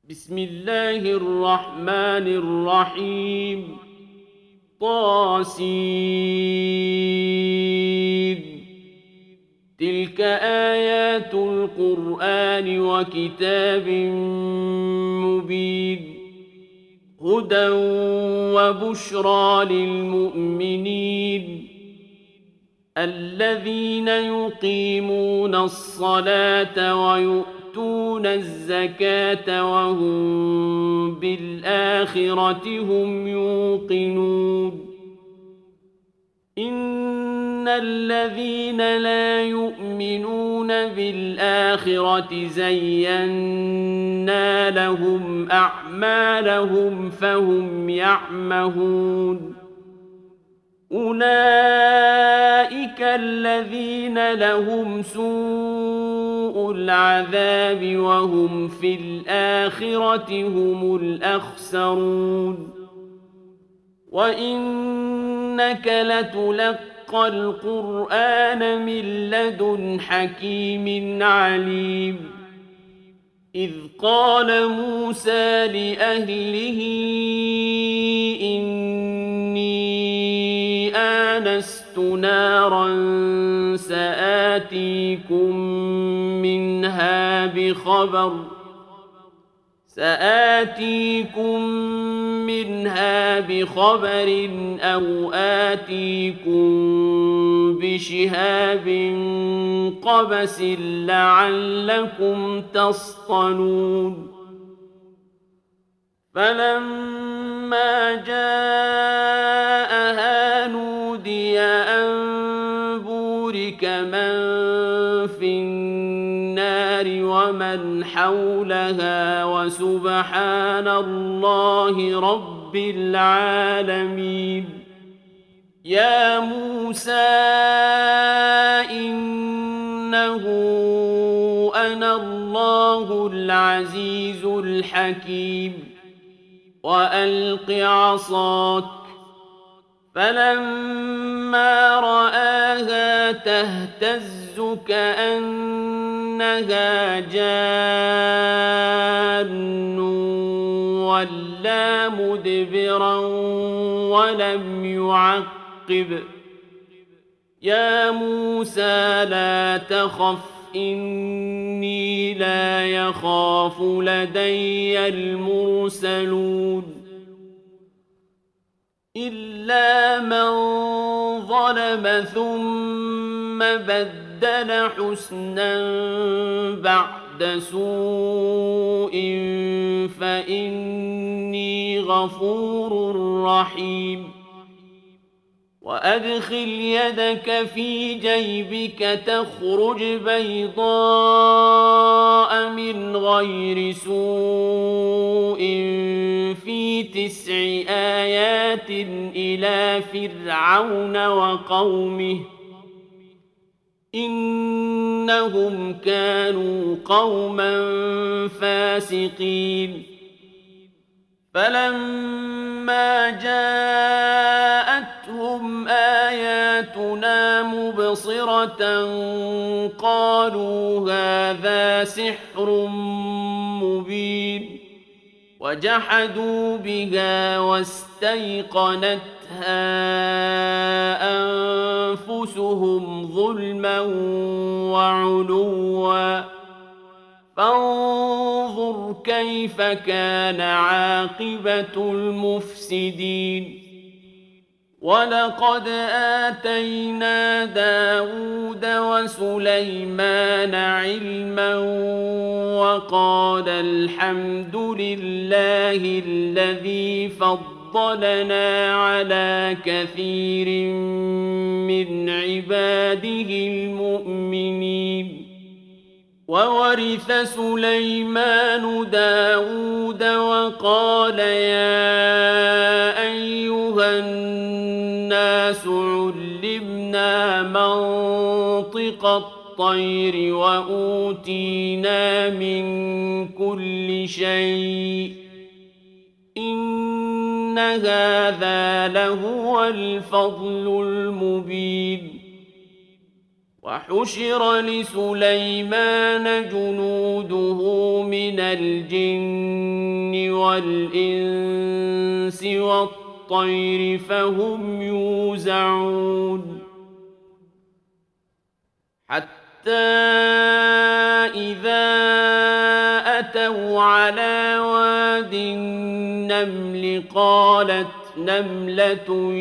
بسم الله الرحمن الرحيم طاسين. تلك آيات القرآن وكتاب مبين هدى وبشرى للمؤمنين الذين يقيمون الصلاة ويؤتون الزكاة وهم بالآخرة هم يوقنون. إن الذين لا يؤمنون بالآخرة زينا لهم أعمالهم فهم يعمهون. أولئك الذين لهم سوء العذاب وهم في الآخرة هم الأخسرون. وإنك لتلقى القرآن من لدن حكيم عليم. إذ قال موسى لأهله إني آنست نارا سآتيكم منها بخبر أو آتيكم بشهاب قبس لعلكم تصطلون. فلما جاءها نودي أن بورك من في النار ومن حولها وسبحان الله رب العالمين. يا موسى إنه أنا الله العزيز الحكيم وألق عصاك. فلما رآها تهتز كأنها جان ولا مدبرا ولم يعقب. يا موسى لا تخف إني لا يخاف لدي المرسلون. إلا من ظلم ثم بدل حسنا بعد سوء فإني غفور رحيم. وأدخل يدك في جيبك تخرج بيضاء من غير سوء في 9 آيات إلى فرعون وقومه إنهم كانوا قوما فاسقين. فلما جاءتهم آياتنا مبصرة قالوا هذا سحر مبين. وجحدوا بها واستيقنتها أنفسهم ظلما وعلوا فانظر كيف كان عاقبة المفسدين. ولقد آتينا داود وسليمان علما وقال الحمد لله الذي فضلنا على كثير من عباده المؤمنين. وورث سليمان داود وقال يا أيها الناس علمنا منطق الطير وأوتينا من كل شيء إن هذا لهو الفضل المبين. وحشر لسليمان جنوده من الجن والإنس والطير فهم يوزعون حتى إذا أتوا على واد النمل قالت نملة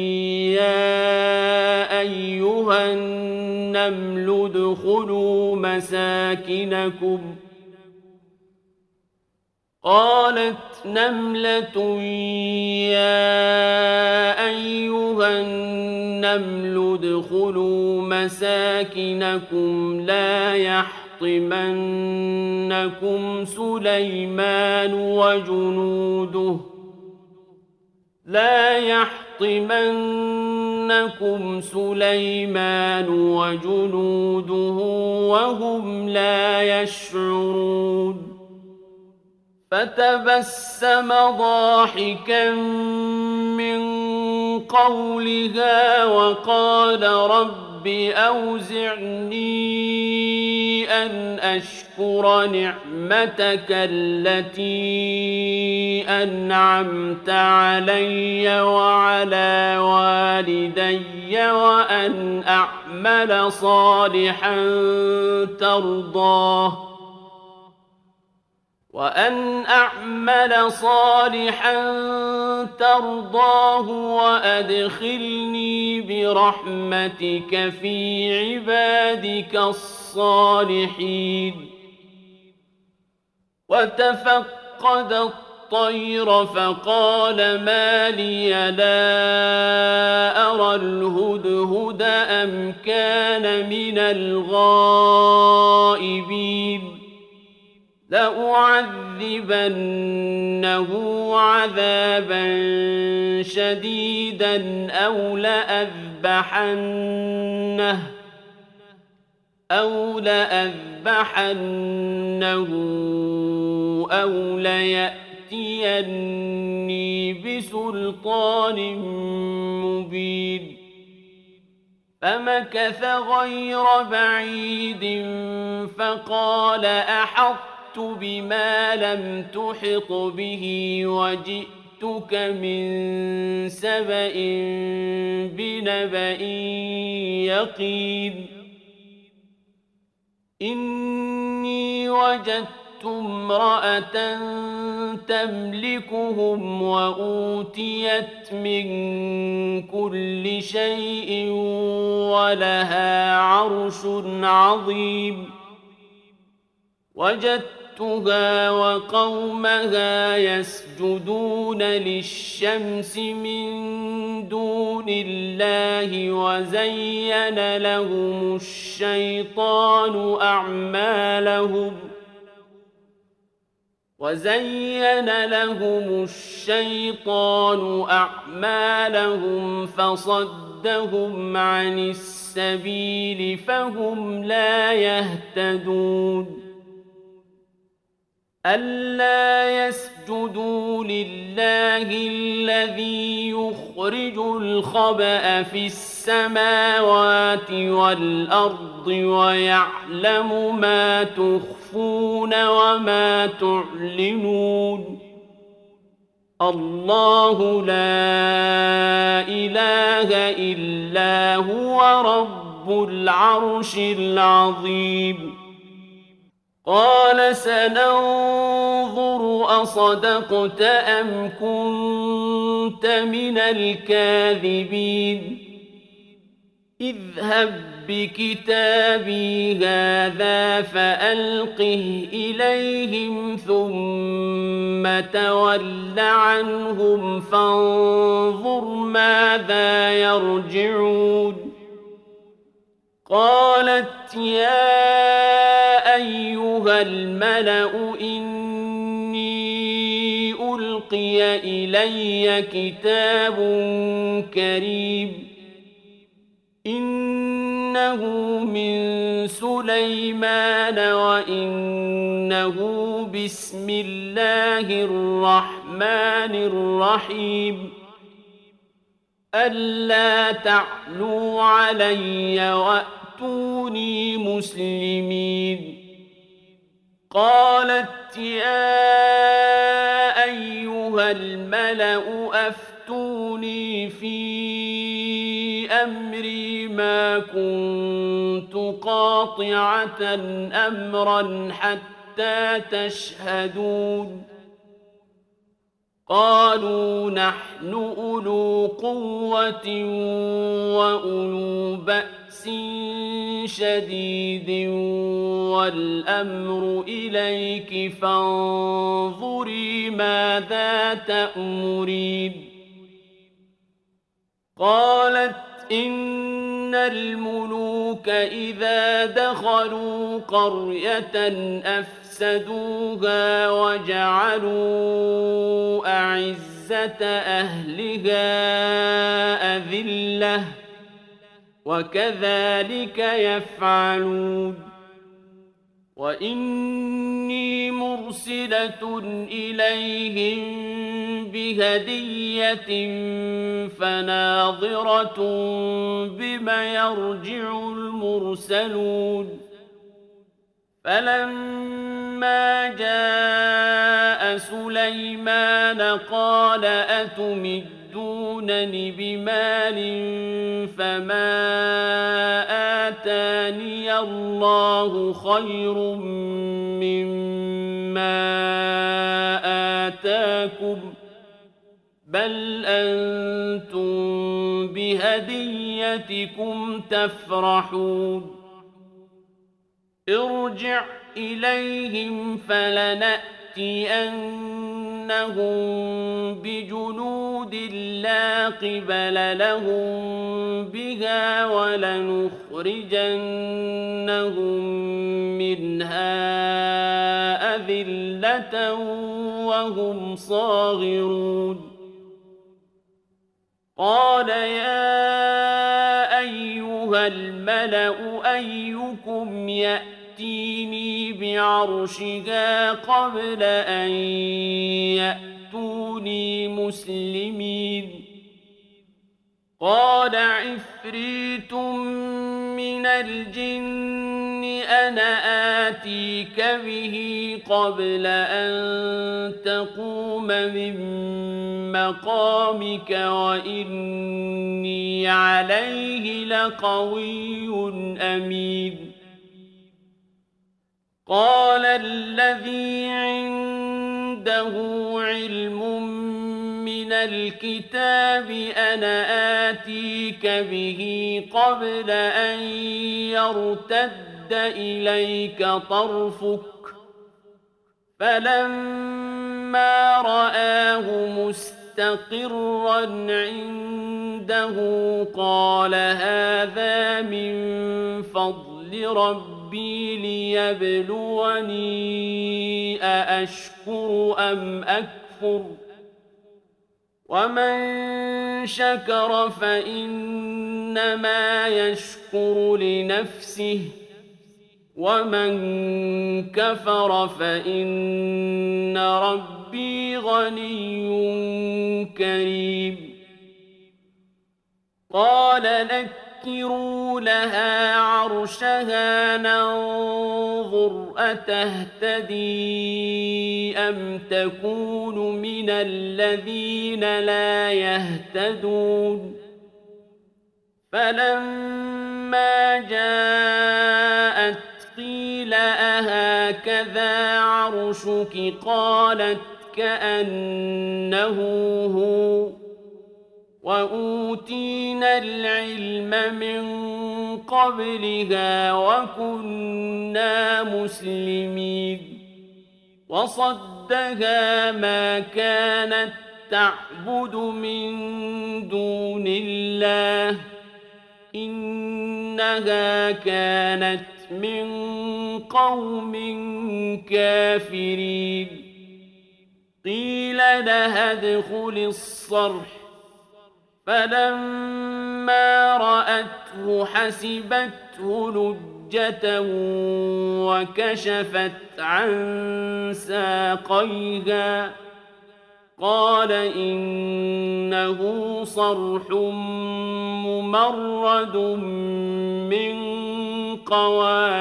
يا أيها النمل ادخلوا مساكنكم لا يحطمنكم سليمان وجنوده وهم لا يشعرون فتبسم ضاحكا من قولها وقال رب أوزعني أن أشكر نعمتك التي أنعمت علي وعلى والدي وأن أعمل صالحا ترضاه وأدخلني برحمتك في عبادك الصالحين وتفقد الطير فقال ما لي لا أرى الهدهد أم كان من الغائبين لأعذبنه عذابا شديدا أو لأذبحنه أو ليأتيني بسلطان مبين فمكث غير بعيد فقال أحطت بما لم تحط به وجئتك من سبأ بنبأ يقين إني وجدت امرأة تملكهم وأوتيت من كل شيء ولها عرش عظيم وجدتها وقومها يسجدون للشمس من دون الله وزين لهم الشيطان أعمالهم فصدهم عن السبيل فهم لا يهتدون ألا يسجدوا لله الذي يخرج الخبأ في السماوات والأرض ويعلم ما تخفون وما تعلنون الله لا إله إلا هو رب العرش العظيم قال سننظر أصدقت أم كنت من الكاذبين اذهب بكتابي هذا فألقه إليهم ثم تول عنهم فانظر ماذا يرجعون قالت يا أيها الملأ إني ألقي إلي كتاب كريم إنه من سليمان وإنه بسم الله الرحمن الرحيم ألا تعلوا علي وأتوني مسلمين قالت يا أيها الملأ أفتوني في أمري ما كنت قاطعة أمرا حتى تشهدون قالوا نحن أولو قوة وأولو بأس شديد والأمر إليك فانظري ماذا تأمرين قالت إن الملوك إذا دخلوا قرية أفسدوها وجعلوا أعزة أهلها أذلة وكذلك يفعلون وإني مرسلة إليهم بهدية فناظرة بما يرجع المرسلون فلما جاء سليمان قال أتمدونني بمال فما آتاني الله خير مما آتاكم بل أنتم بهديتكم تفرحون ارجع إليهم فلنأتينهم بجنود لا قبل لهم بها ولنخرجنهم منها أذلة وهم صاغرون قال يا أيها الملأ أيكم يأتيني بعرشها قبل أن يأتوني مسلمين قال عفريت من الجن أنا آتيك به قبل أن تقوم من مقامك وإني عليه لقوي أمين قال الذي عنده علم من الكتاب أنا آتيك به قبل أن يرتد إليك طرفك فلما رآه مستقرا عنده قال هذا من فضل ربي ليبلوني أأشكر أم أكفر ومن شكر فإنما يشكر لنفسه ومن كفر فإن ربي غني كريم قال نكروا لها عرشها ننظر أتهتدي أم تكون من الذين لا يهتدون فلما جاءت قيل أهكذا عرشك قالت كأنه هو وأوتينا العلم من قبلها وكنا مسلمين وصدها ما كانت تعبد من دون الله إنها كانت من قوم كافرين قيل لها ادخل الصرح فلما رأته حسبته لجة وكشفت عن ساقيها قال إنه صرح ممرد من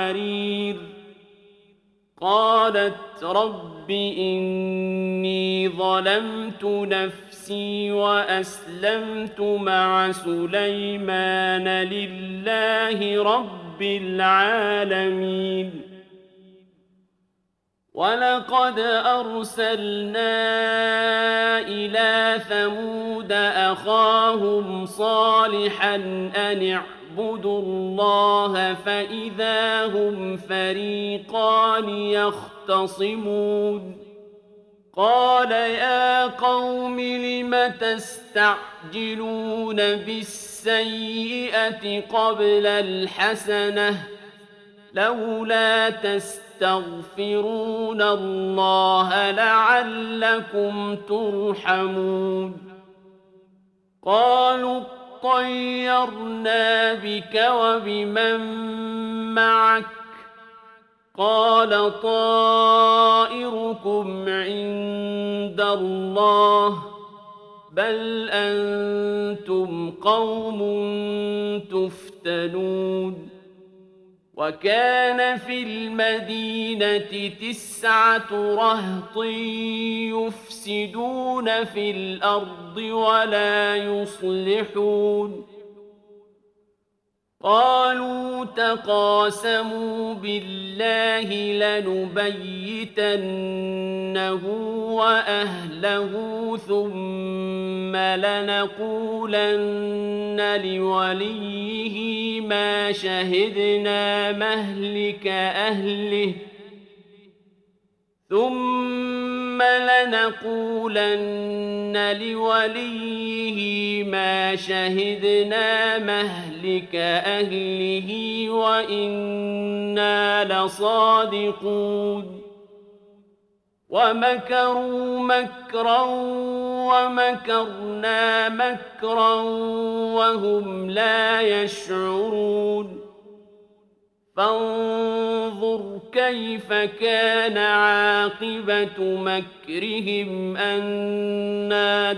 قوارير قالت رب إني ظلمت نفسي وأسلمت مع سليمان لله رب العالمين. ولقد أرسلنا إلى ثمود أخاهم صالحا أن اعبدوا الله فإذا هم فريقان يختصمون. قال يا قوم لم تستعجلون بالسيئة قبل الحسنة لولا تستغفرون الله لعلكم ترحمون. قالوا اطيرنا بك وبمن معك قال طائركم عند الله بل أنتم قوم تفتنون. وكان في المدينة 9 رهط يفسدون في الأرض ولا يصلحون. قالوا تقاسموا بالله لنبيتنه وأهله ثم لنقولن لوليه ما شهدنا مهلك أهله وإنا لصادقون. ومكروا مكرا ومكرنا مكرا وهم لا يشعرون. فانظر كيف كان عاقبة مكرهم أنا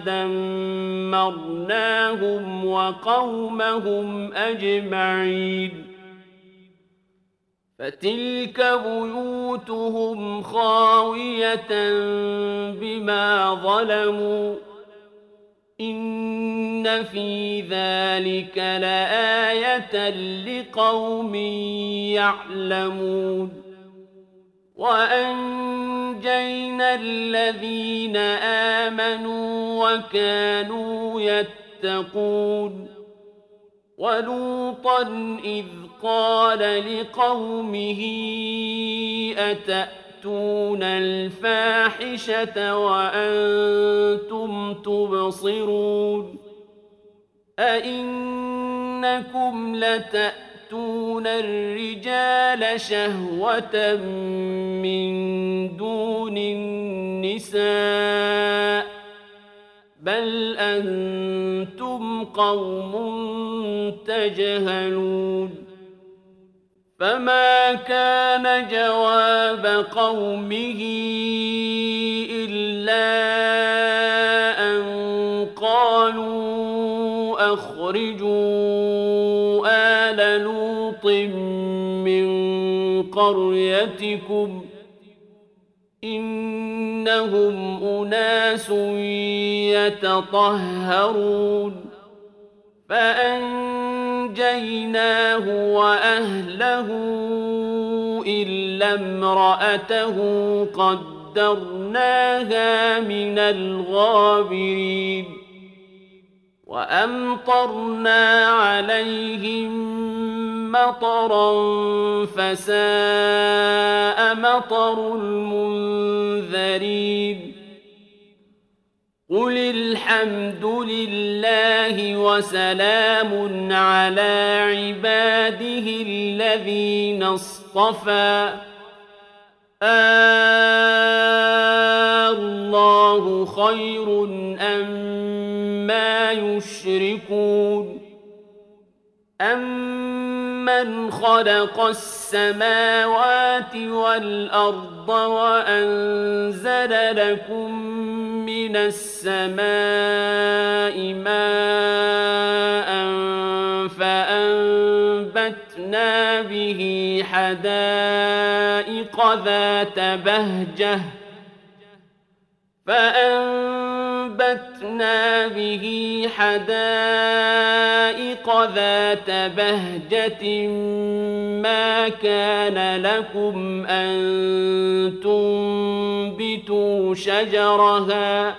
دمرناهم وقومهم أجمعين. فتلك بيوتهم خاوية بما ظلموا إن في ذلك لآية لقوم يعلمون. وأنجينا الذين آمنوا وكانوا يتقون. ولوطا إذ قال لقومه أتأتون الفاحشة وأنتم تبصرون أئنكم لتأتون الرجال شهوة من دون النساء بل أنتم قوم تجهلون. فما كان جواب قومه إلا أن قالوا أخرجوا آل لوط من قريتكم إنهم أناس يتطهرون. فأنجيناه وأهله إلا امرأته قدرناها من الغابرين. وأمطرنا عليهم مطرا فساء مطر المنذرين. قل الحمد لله وسلام على عباده الذين اصطفى الله خير أما يشركون. أمن خلق السماوات والأرض وأنزل لكم من السماء ماء فأنبتنا به حدائق ذات بهجة وفجرنا به حدائق ذات بهجة ما كان لكم أن تنبتوا شجرها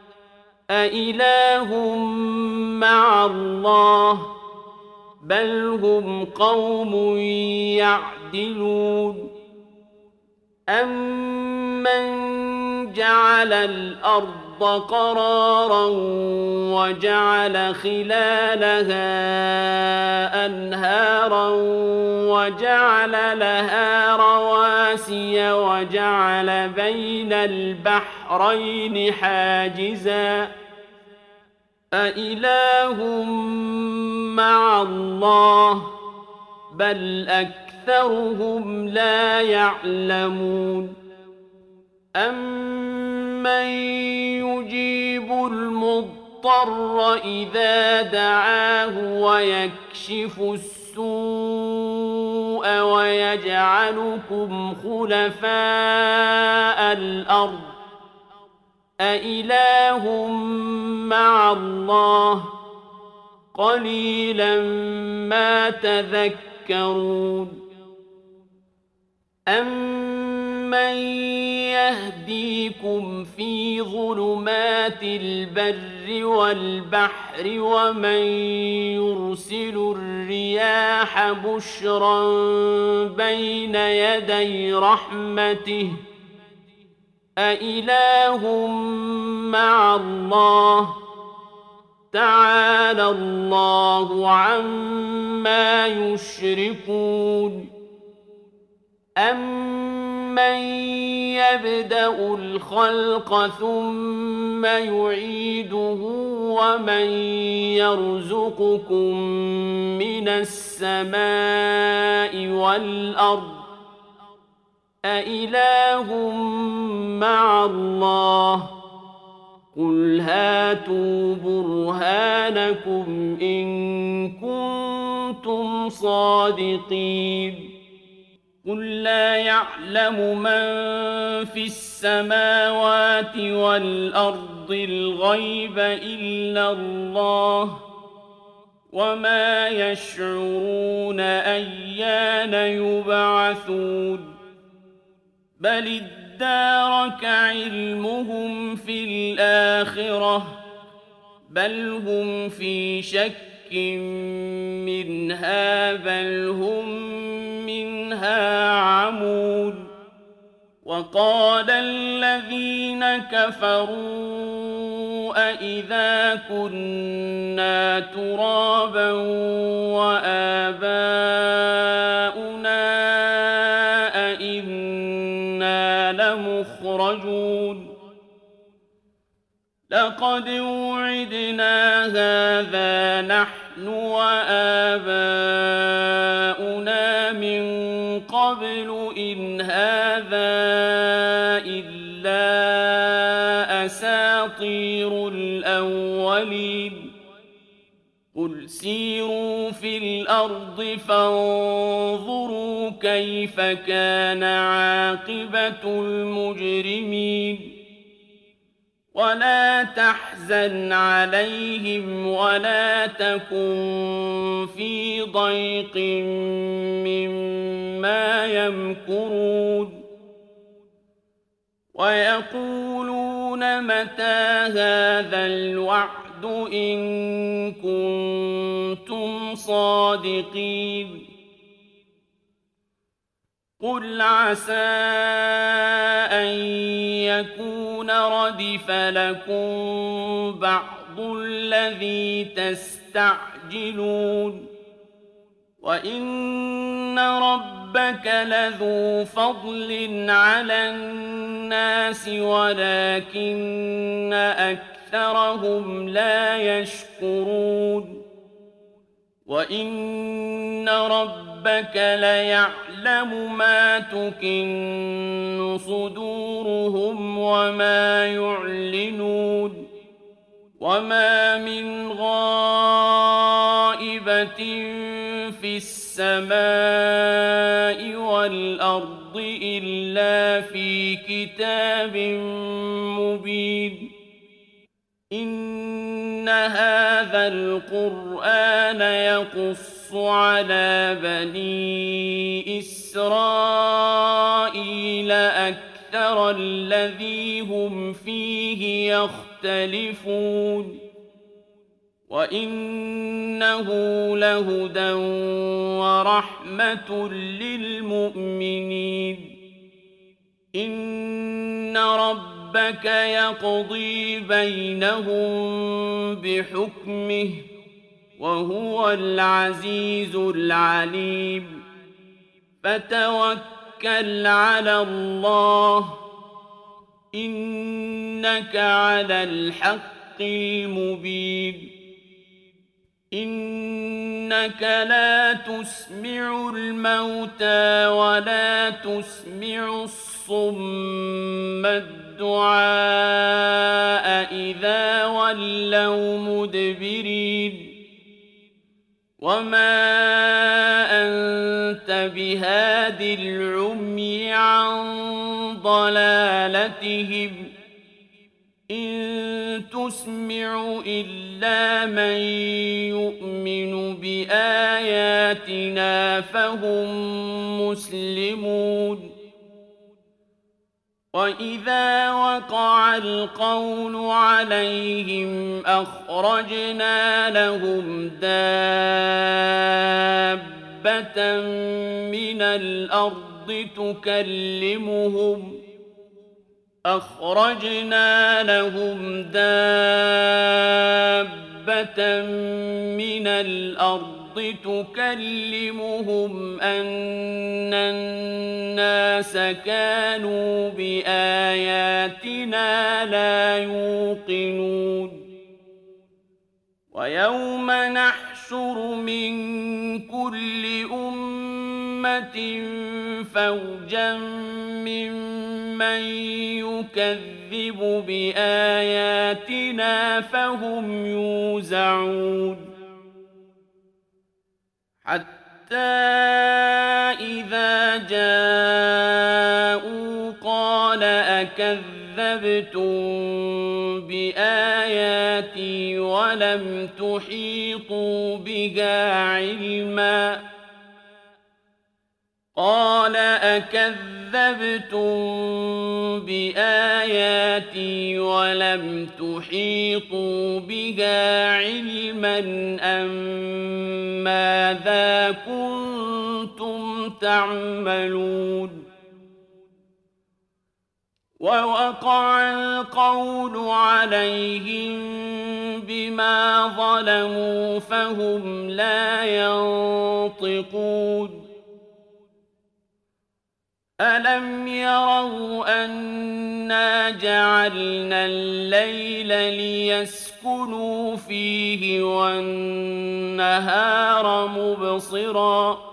أإله مع الله بل هم قوم يعدلون أمن جعل الأرض قرارا وجعل خلالها أنهارا وجعل لها رواسي وجعل بين البحرين حاجزا أإله مع الله بل أكثرهم لا يعلمون أمن يجيب المضطر إذا دعاه ويكشف السوء ويجعلكم خلفاء الأرض أإله مع الله قليلا ما تذكرون أمن يهديكم في ظلمات البر والبحر ومن يرسل الرياح بشرا بين يدي رحمته أإله مع الله تعالى الله عما يشركون أمن يبدأ الخلق ثم يعيده ومن يرزقكم من السماء والأرض أإله مع الله قل هاتوا برهانكم إن كنتم صادقين قل لا يعلم من في السماوات والأرض الغيب إلا الله وما يشعرون أيان يبعثون بل ادارك علمهم في الآخرة بل هم في شك منها بل هم منها عمون وقال الذين كفروا أإذا كنا ترابا وآباؤنا أإنا لمخرجون لقد وعدنا هذا نحن وآباؤنا من قبل إن هذا إلا أساطير الأولين قل سيروا في الأرض فانظروا كيف كان عاقبة المجرمين ولا تحزن عليهم ولا تكن في ضيق مما يمكرون ويقولون متى هذا الوعد إن كنتم صادقين قل عسى أن يكون ردف لكم بعض الذي تستعجلون وإن ربك لذو فضل على الناس ولكن أكثرهم لا يشكرون وإن ربك ليعلم ما تكن صدورهم وما يعلنون وما من غائبة في السماء والأرض إلا في كتاب مبين إن هذا القرآن يقص على بني إسرائيل أكثر الذي هم فيه يختلفون وإنه لهدى ورحمة للمؤمنين إن ربك يقضي بينهم بحكمه وهو العزيز العليم فتوكل على الله إنك على الحق المبين إنك لا تسمع الموتى ولا تسمع الصم الدعاء إذا ولوا مدبرين وما أنت بهاد العمي عن ضلالتهم إن تسمع إلا من يؤمن بآياتنا فهم مسلمون وإذا وقع القول عليهم أخرجنا لهم دابة من الأرض تكلمهم أن الناس كانوا بآياتنا لا يوقنون ويوم نحشر من كل أمة فوجا ممن يكذب بآياتنا فهم يوزعون حتى إذا جاءوا قال أكذبتم بآياتي ولم تحيطوا بها علما قال أكذبتم بآياتي ولم تحيطوا بها علما أم ماذا كنتم تعملون ووقع القول عليهم بما ظلموا فهم لا ينطقون ألم يروا أنا جعلنا الليل ليسكنوا فيه والنهار مبصرا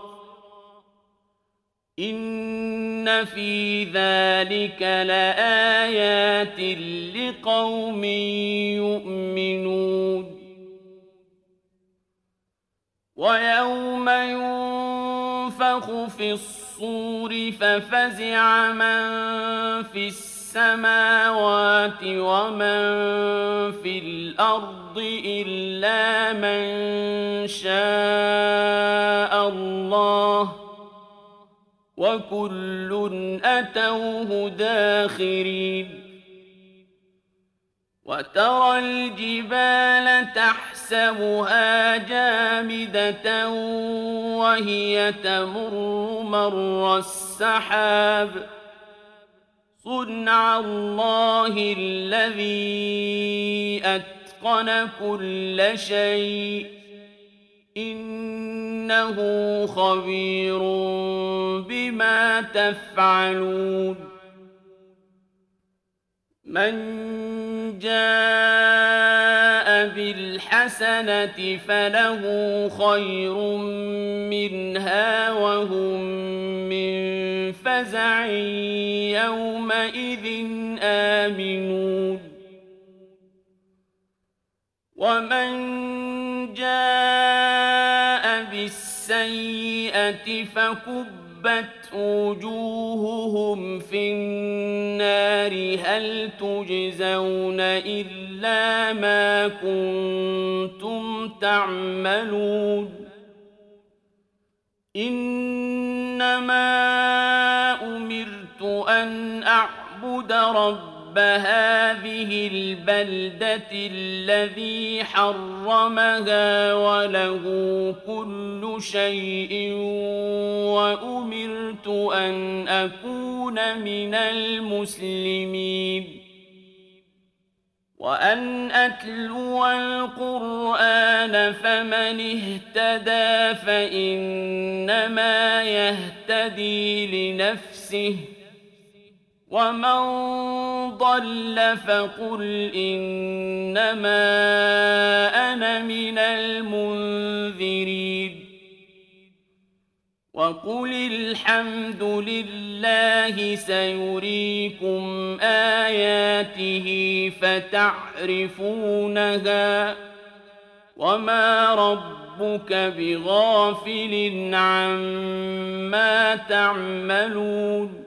إن في ذلك لآيات لقوم يؤمنون ويوم ينفخ في الصور ففزع من في السماوات ومن في الأرض إلا من شاء الله وكل أتوه داخرين وترى الجبال تحسبها جامدة وهي تمر مر السحاب صنع الله الذي أتقن كل شيء إنه خبير بما تفعلون من جاء بالحسنة فله خير منها وهم من فزع يومئذ آمنون ومن جاء بالسيئة فكبت كبت وجوههم في النار هل تجزون إلا ما كنتم تعملون إنما أمرت أن أعبد رب هذه البلدة الذي حرمها وله كل شيء وأمرت أن أكون من المسلمين وأن أتلو القرآن فمن اهتدى فإنما يهتدي لنفسه ومن ضل فقل إنما أنا من المنذرين وقل الحمد لله سيريكم آياته فتعرفونها وما ربك بغافل عما تعملون